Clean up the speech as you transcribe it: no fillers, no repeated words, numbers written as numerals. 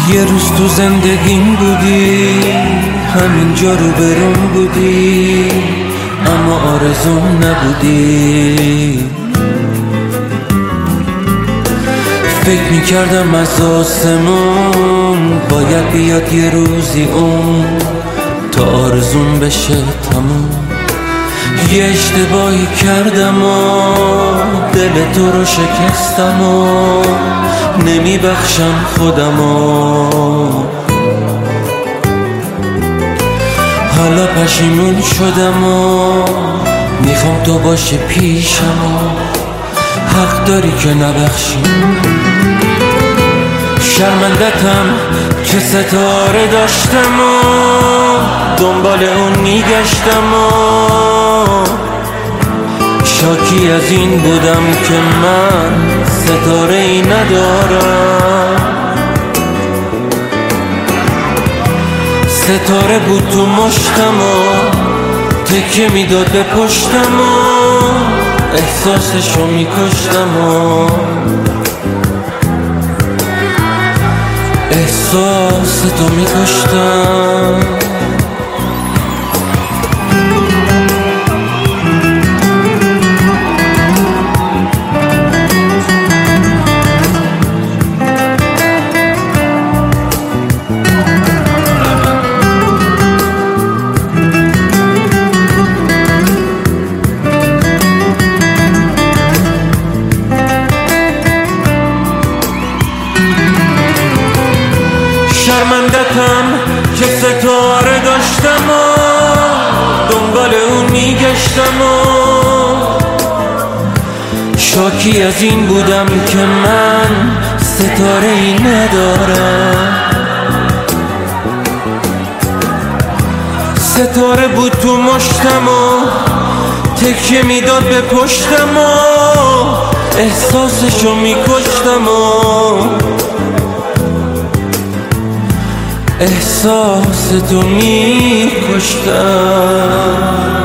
یه روز تو زندگیم بودی، همینجا رو برون بودی، اما آرزوم نبودی. فکر میکردم از آسمون باید بیاد یه روزی اون تا آرزوم بشه تموم. یه اشتباهی کردم و دل تو رو شکستم و نمیبخشم خودم و حالا پشیمون شدم و میخوام تو باشی پیشم و حق داری که نبخشی. شرمندتم که ستاره داشتم و دنبال اون میگشتم و شاکی از این بودم که من ستاره ای ندارم. ستاره بود تو مشتم و تکه میداد به پشتم و احساسشو میکشتم و احساس تو میکشتم. شرمندتم که ستاره داشتم و دنبال اون میگشتم و شاکی از این بودم که من ستاره ای ندارم. ستاره بود تو مشتم و تکیه میداد به پشتم و احساسشو میکشتم و احساس تو میکشتم.